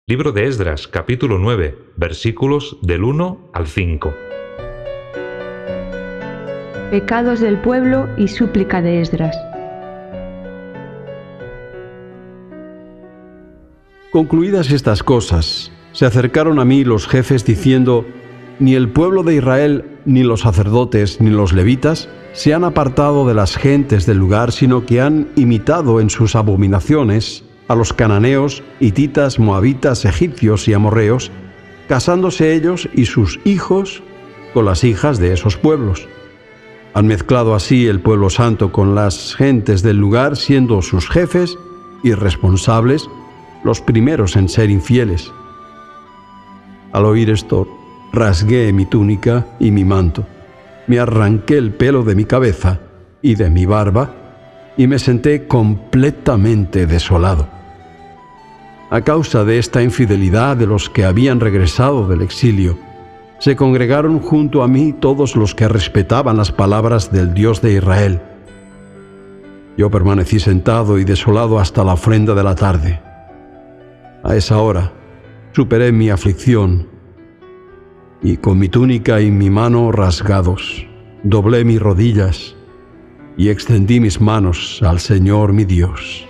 Libro de Esdras, capítulo 9, versículos del 1 al 5. Pecados del pueblo y súplica de Esdras. Concluidas estas cosas, se acercaron a mí los jefes diciendo: ni el pueblo de Israel, ni los sacerdotes, ni los levitas se han apartado de las gentes del lugar, sino que han imitado en sus abominaciones a los cananeos, hititas, moabitas, egipcios y amorreos, casándose ellos y sus hijos con las hijas de esos pueblos. Han mezclado así el pueblo santo con las gentes del lugar, siendo sus jefes irresponsables los primeros en ser infieles. Al oír esto, rasgué mi túnica y mi manto, me arranqué el pelo de mi cabeza y de mi barba, y me senté completamente desolado. A causa de esta infidelidad de los que habían regresado del exilio, se congregaron junto a mí todos los que respetaban las palabras del Dios de Israel. Yo permanecí sentado y desolado hasta la ofrenda de la tarde. A esa hora superé mi aflicción y con mi túnica y mi mano rasgados, doblé mis rodillas y extendí mis manos al Señor mi Dios.